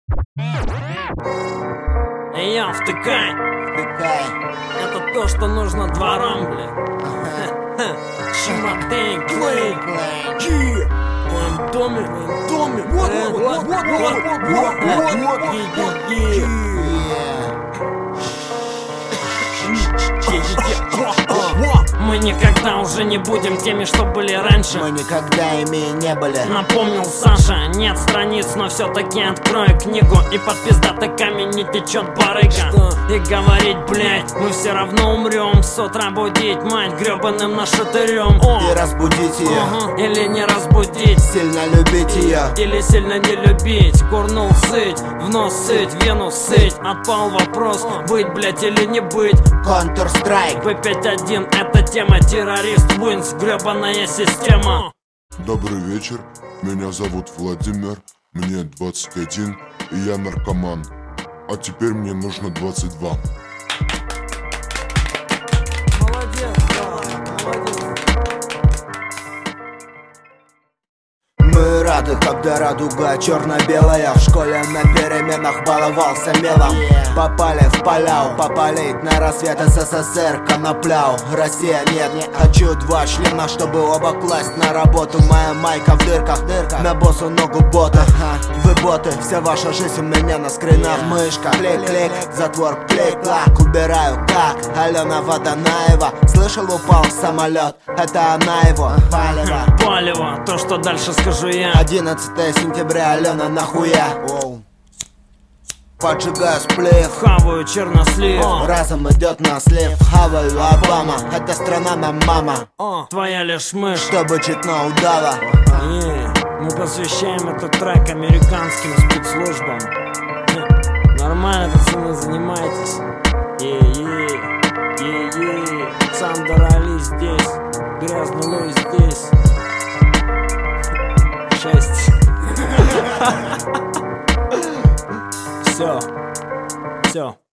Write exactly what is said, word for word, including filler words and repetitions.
Эй, я втыкай. Втыкай. Это то, что нужно дворам, бля. Шиматей, клей. В моем доме, в моем доме. Вот, вот, вот, вот, вот, вот, мы никогда уже не будем теми, что были раньше. Мы никогда ими не были. Напомнил Саша, нет страниц, но все-таки открою книгу. И под пиздатый камень не течет барыга. И говорить, блять, мы все равно умрем. С утра будить мать гребаным нашатырем. И разбудить ее, ага. Или не разбудить, сильно любить ее, или сильно не любить. Курнул сыть, в нос сыть, вену сыть. Отпал вопрос, быть, блять, или не быть. Counter-Strike. Пэ пять один это тема. Террорист Винс, гребаная система. Добрый вечер, меня зовут Владимир, мне двадцать один, и я наркоман. А теперь мне нужно двадцать два. Молодец, да, молодец. Мы рады, когда радуга черно-белая. В школе на переменах баловался мелом. Попали в поля, попалить на рассвет. СССР, конопляу, Россия нет. Хочу два члена, чтобы оба класть на работу. Моя майка в дырках, дырка, на босу ногу бота. Вы боты, вся ваша жизнь у меня на скринах. Мышка, клик-клик, затвор, клик-клак. Убираю как Алена Водонаева. Слышал, упал самолет, это она его. Палево, Палево, то, что дальше скажу я. одиннадцатое сентября, Алена, нахуя? Поджигаю сплив, Хаваю чернослив. разом идет на слив. Хаваю Обама, эта страна нам мама. О, твоя лишь мышь. Чтобы чутно удава. И мы посвящаем этот трек американским спецслужбам. Хе, нормально, пацаны, занимайтесь. Е-е, е-е. Сандер Али здесь, Грязный Луи здесь. Шесть. Все, все.